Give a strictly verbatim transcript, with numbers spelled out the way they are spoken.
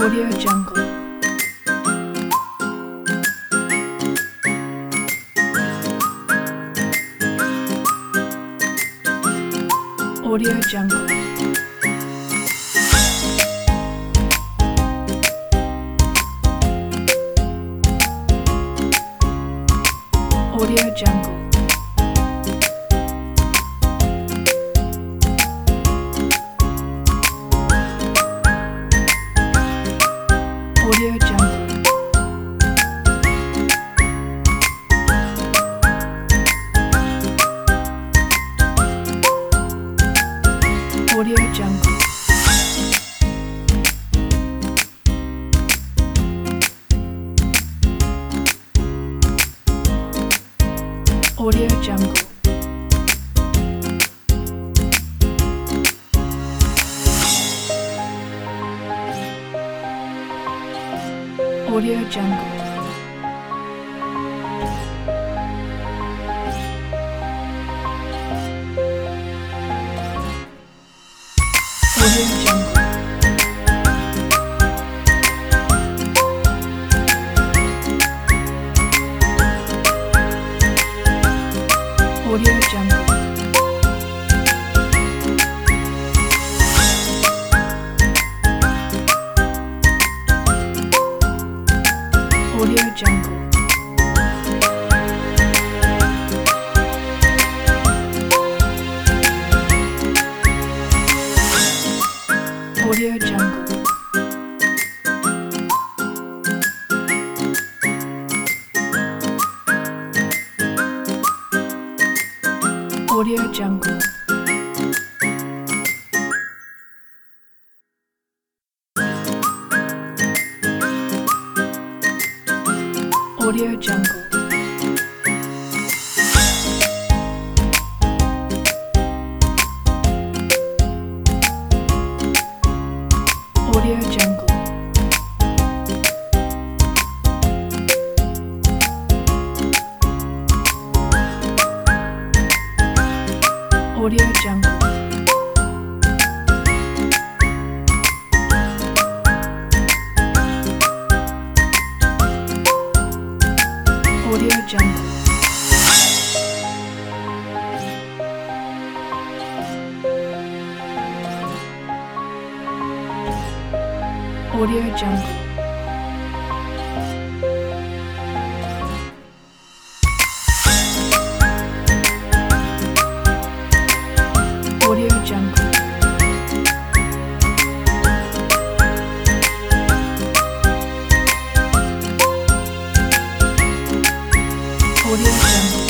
Audio Jungle. Audio Jungle. Audio Jungle. Audio Jungle. Audio Jungle. Audio Jungle. Audio Jungle. Audio Jungle. Audio Jungle. Audio Jungle. Audio Jungle. Audio Jungle. Audio Jungle. Audio Jungle. Audio Jungle. Audio Jungle. Audio Jungle. Audio Jungle. Audio Jungle.